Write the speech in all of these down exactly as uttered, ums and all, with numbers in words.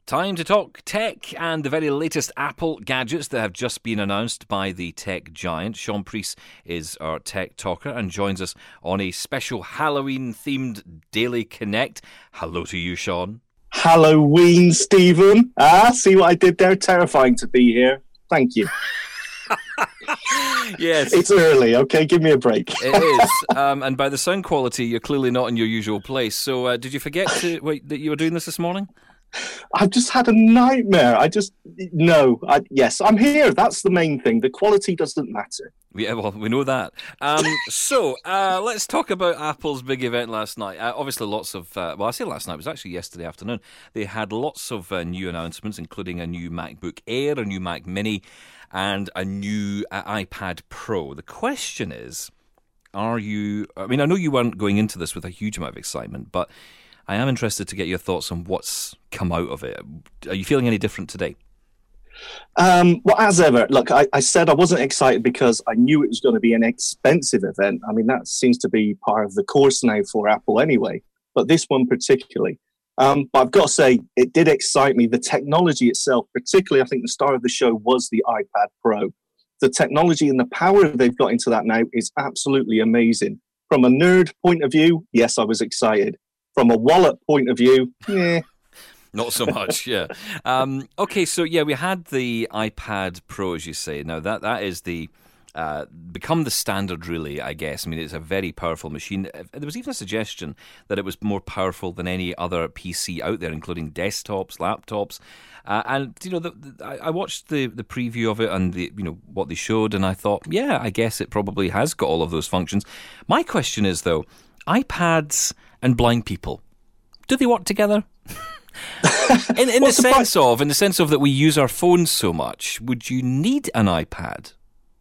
Time to talk tech and the very latest Apple gadgets that have just been announced by the tech giant. Sean Priest is our tech talker and joins us on a special Halloween-themed Daily Connect. Hello to you, Sean. Halloween, Stephen. Ah, see what I did there? Terrifying to be here. Thank you. Yes. It's early, okay? Give me a break. It is. Um, and by the sound quality, you're clearly not in your usual place. So uh, did you forget to, wait, that you were doing this this morning? I've just had a nightmare. I just, no. I, yes, I'm here. That's the main thing. The quality doesn't matter. Yeah, well, we know that. Um, so, uh, let's talk about Apple's big event last night. Uh, obviously, lots of, uh, well, I say last night, it was actually yesterday afternoon. They had lots of uh, new announcements, including a new MacBook Air, a new Mac Mini, and a new uh, iPad Pro. The question is, are you, I mean, I know you weren't going into this with a huge amount of excitement, but I am interested to get your thoughts on what's come out of it. Are you feeling any different today? Um, well, as ever, look, I, I said I wasn't excited because I knew it was going to be an expensive event. I mean, that seems to be part of the course now for Apple anyway, but this one particularly. Um, but I've got to say, it did excite me. The technology itself, particularly, I think the star of the show was the iPad Pro. The technology and the power they've got into that now is absolutely amazing. From a nerd point of view, yes, I was excited. From a wallet point of view, yeah. Not so much, yeah. Um, okay, so yeah, we had the iPad Pro, as you say. Now, that that is the uh, become the standard, really, I guess. I mean, it's a very powerful machine. There was even a suggestion that it was more powerful than any other P C out there, including desktops, laptops. Uh, and, you know, the, the, I watched the, the preview of it and, the you know, what they showed, and I thought, yeah, I guess it probably has got all of those functions. My question is, though, iPads and blind people, do they work together? in in the sense the of in the sense of that we use our phones so much, would you need an iPad?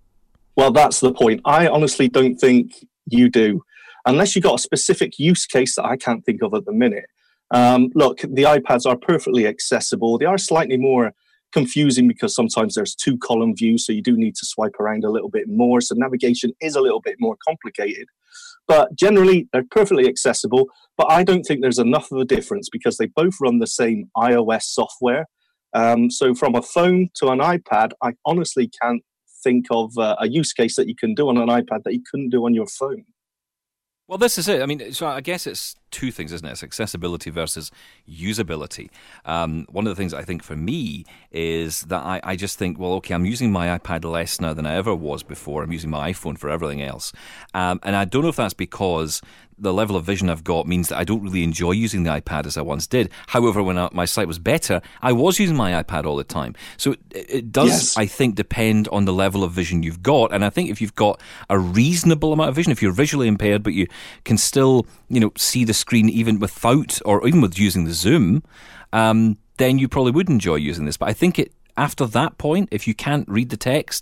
Well, that's the point. I honestly don't think you do, unless you've got a specific use case that I can't think of at the minute. Um, look, the iPads are perfectly accessible. They are slightly more confusing because sometimes there's two column views, so you do need to swipe around a little bit more. So navigation is a little bit more complicated. But generally, they're perfectly accessible. But I don't think there's enough of a difference because they both run the same iOS software. Um, so from a phone to an iPad, I honestly can't think of uh, a use case that you can do on an iPad that you couldn't do on your phone. Well, this is it. I mean, so I guess it's two things, isn't it? It's accessibility versus usability. Um, one of the things I think for me is that I, I just think, well, okay, I'm using my iPad less now than I ever was before. I'm using my iPhone for everything else. Um, and I don't know if that's because the level of vision I've got means that I don't really enjoy using the iPad as I once did. However, when I, my sight was better, I was using my iPad all the time. So it, it does, yes. I think, depend on the level of vision you've got. And I think if you've got a reasonable amount of vision, if you're visually impaired, but you can still, you know, see the screen even without, or even with using the zoom, um, then you probably would enjoy using this. But I think it after that point, if you can't read the text,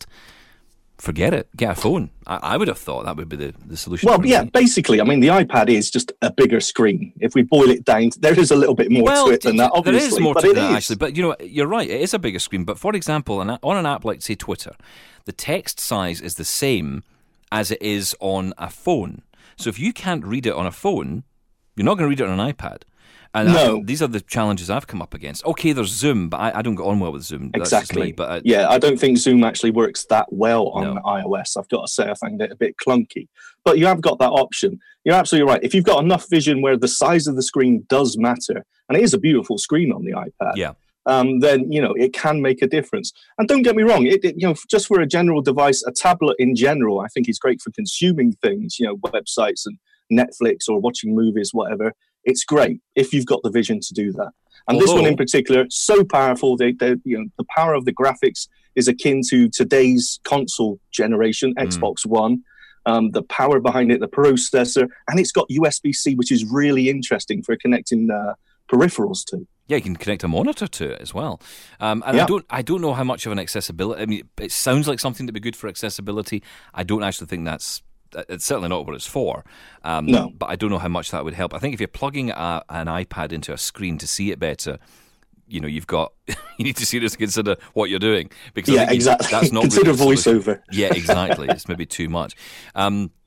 forget it. Get a phone. I, I would have thought that would be the, the solution. Well, yeah, me. basically, I mean, the iPad is just a bigger screen. If we boil it down, there is a little bit more well, to it than that, obviously. There is more but to it that, is. actually. But, you know, you're right. It is a bigger screen. But, for example, on an app like, say, Twitter, the text size is the same as it is on a phone. So if you can't read it on a phone, you're not going to read it on an iPad. And no. I, these are the challenges I've come up against. Okay, there's Zoom, but I, I don't get on well with Zoom. That's exactly. Me, but I, yeah, I don't think Zoom actually works that well on no. iOS. I've got to say, I find it a bit clunky. But you have got that option. You're absolutely right. If you've got enough vision where the size of the screen does matter, and it is a beautiful screen on the iPad, yeah. um, then, you know, it can make a difference. And don't get me wrong, it, it, you know, just for a general device, a tablet in general, I think is great for consuming things, you know, websites and Netflix or watching movies, whatever. It's great if you've got the vision to do that. And Although, this one in particular, so powerful. They, they, you know, the power of the graphics is akin to today's console generation, mm. Xbox One. Um, the power behind it, the processor, and it's got U S B C, which is really interesting for connecting uh, peripherals to. Yeah, you can connect a monitor to it as well. Um, and yeah. I don't, I don't know how much of an accessibility. I mean, it sounds like something to be good for accessibility. I don't actually think that's. It's certainly not what it's for. Um, no. But I don't know how much that would help. I think if you're plugging a, an iPad into a screen to see it better, you know, you've got you need to seriously consider what you're doing because yeah, I think exactly. That's not consider really voiceover. Yeah, exactly. It's maybe too much. Um,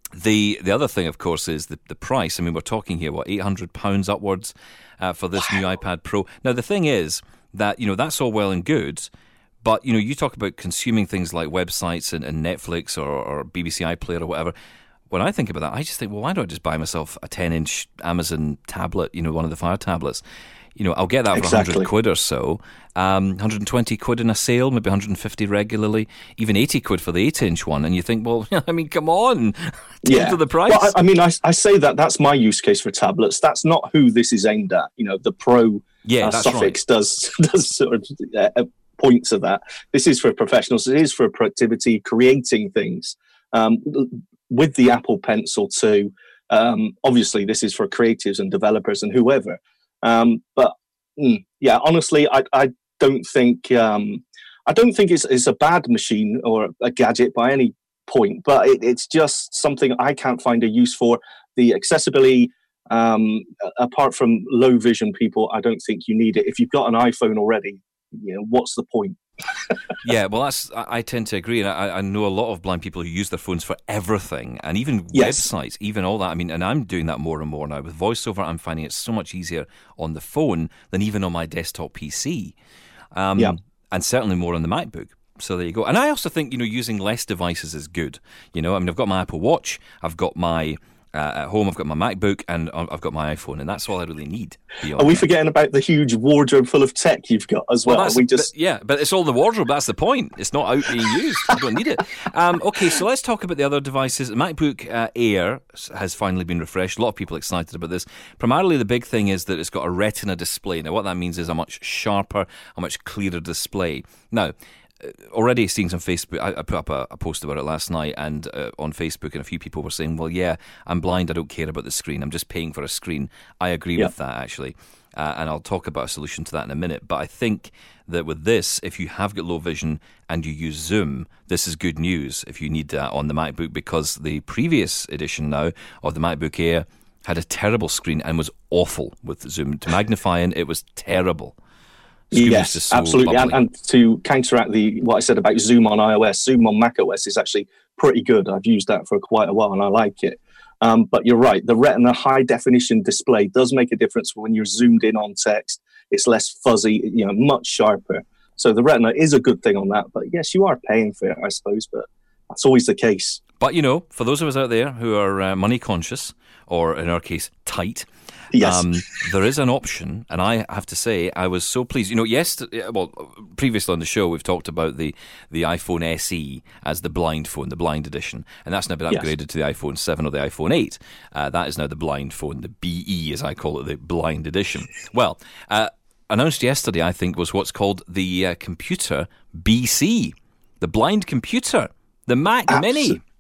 The the other thing, of course, is the, the price. I mean, we're talking here, what, eight hundred pounds upwards uh, for this wow. new iPad Pro. Now, the thing is that, you know, that's all well and good, but, you know, you talk about consuming things like websites and, and Netflix or, or B B C iPlayer or whatever. When I think about that, I just think, well, why don't I just buy myself a ten-inch Amazon tablet, you know, one of the Fire tablets? You know, I'll get that for exactly. one hundred quid or so, um, one hundred twenty quid in a sale, maybe one hundred fifty regularly, even eighty quid for the eight-inch one. And you think, well, I mean, come on, yeah. to the price. Well, I, I mean, I, I say that that's my use case for tablets. That's not who this is aimed at. You know, the Pro yeah, uh, that's suffix right. does, does sort of uh, point to that. This is for professionals. It is for productivity, creating things. Um, with the Apple Pencil too, um, obviously this is for creatives and developers and whoever. Um, but mm, yeah, honestly, I, I don't think um, I don't think it's, it's a bad machine or a gadget by any point. But it, it's just something I can't find a use for. The accessibility, um, apart from low vision people, I don't think you need it. If you've got an iPhone already, you know, what's the point? Yeah, well, that's I, I tend to agree, and I, I know a lot of blind people who use their phones for everything, and even yes. websites, even all that. I mean, and I'm doing that more and more now with VoiceOver. I'm finding it so much easier on the phone than even on my desktop P C, um, yeah. and certainly more on the MacBook. So there you go. And I also think, you know, using less devices is good. You know, I mean, I've got my Apple Watch, I've got my Uh, at home, I've got my MacBook and I've got my iPhone, and that's all I really need. Are we that. forgetting about the huge wardrobe full of tech you've got as well? well we just but, yeah, but it's all the wardrobe. That's the point. It's not out being used. I don't need it. Um, okay, so let's talk about the other devices. The MacBook uh, Air has finally been refreshed. A lot of people are excited about this. Primarily, the big thing is that it's got a Retina display. Now, what that means is a much sharper, a much clearer display. Now, already seeing some Facebook, I, I put up a, a post about it last night, and uh, on Facebook, and a few people were saying, well, yeah, I'm blind, I don't care about the screen, I'm just paying for a screen. I agree yeah. with that, actually, uh, and I'll talk about a solution to that in a minute. But I think that with this, if you have got low vision and you use Zoom, this is good news if you need that on the MacBook, because the previous edition now of the MacBook Air had a terrible screen and was awful with Zoom. To magnify in, it was terrible. Screen yes, so absolutely. And, and to counteract the what I said about Zoom on iOS, Zoom on macOS is actually pretty good. I've used that for quite a while and I like it. Um, but you're right, the Retina high definition display does make a difference when you're zoomed in on text. It's less fuzzy, you know, much sharper. So the Retina is a good thing on that. But yes, you are paying for it, I suppose, but that's always the case. But, you know, for those of us out there who are uh, money conscious, or in our case, tight, yes. um, there is an option, and I have to say, I was so pleased. You know, yesterday, well, previously on the show, we've talked about the, the iPhone S E as the blind phone, the blind edition, and that's now been upgraded yes. to the iPhone seven or the iPhone eight. Uh, that is now the blind phone, the B E, as I call it, the blind edition. Well, uh, announced yesterday, I think, was what's called the uh, computer B C, the blind computer, the Mac Absolutely. Mini.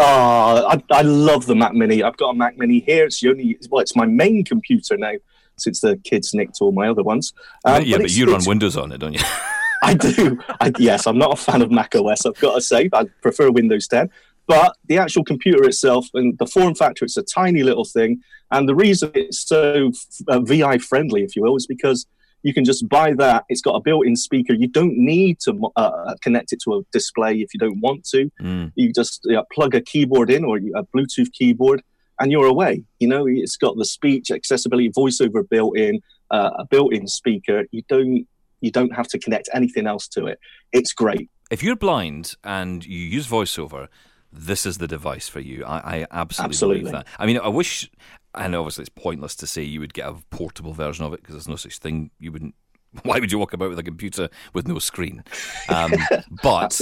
Oh, I, I love the Mac Mini. I've got a Mac Mini here. It's the only, well, it's my main computer now since the kids nicked all my other ones. Um, yeah, but, but you run Windows on it, don't you? I do. I, yes, I'm not a fan of Mac O S, I've got to say. I prefer Windows ten. But the actual computer itself and the form factor, it's a tiny little thing. And the reason it's so uh, V I friendly, if you will, is because you can just buy that. It's got a built-in speaker. You don't need to uh, connect it to a display if you don't want to. Mm. You just uh, plug a keyboard in or a Bluetooth keyboard, and you're away. You know, it's got the speech, accessibility, voiceover built in, uh, a built-in speaker. You don't you don't have to connect anything else to it. It's great. If you're blind and you use voiceover, this is the device for you. I, I absolutely, absolutely believe that. I mean, I wish. And obviously it's pointless to say you would get a portable version of it because there's no such thing. You wouldn't. Why would you walk about with a computer with no screen? Um, but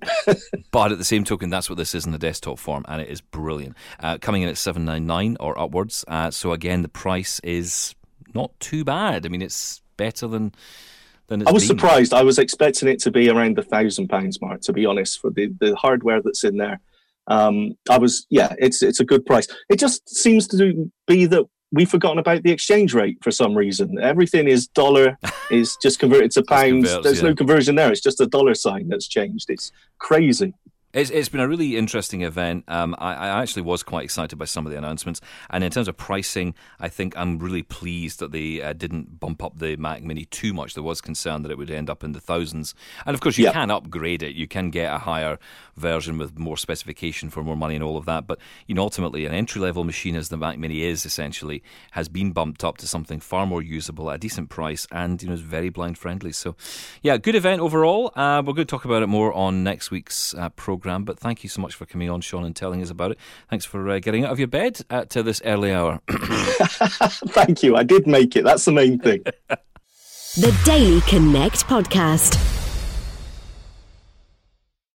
but at the same token, that's what this is in the desktop form, and it is brilliant. Uh, coming in at seven ninety-nine or upwards. Uh, so again, the price is not too bad. I mean, it's better than than it's I was been. surprised. I was expecting it to be around the thousand pounds mark, to be honest, for the, the hardware that's in there. Um, I was, yeah, it's it's a good price. It just seems to be that we've forgotten about the exchange rate for some reason. Everything is dollar, is just converted to pounds. There's yeah. no conversion there. It's just a dollar sign that's changed. It's crazy. It's, it's been a really interesting event. Um, I, I actually was quite excited by some of the announcements. And in terms of pricing, I think I'm really pleased that they uh, didn't bump up the Mac Mini too much. There was concern that it would end up in the thousands. And of course, you yep. can upgrade it. You can get a higher version with more specification for more money and all of that. But you know, ultimately, an entry-level machine, as the Mac Mini is essentially, has been bumped up to something far more usable at a decent price, and you know, is very blind-friendly. So, yeah, good event overall. Uh, we're going to talk about it more on next week's uh, programme. But thank you so much for coming on, Sean, and telling us about it. Thanks for uh, getting out of your bed at uh, this early hour. Thank you. I did make it. That's the main thing. The Daily Connect Podcast.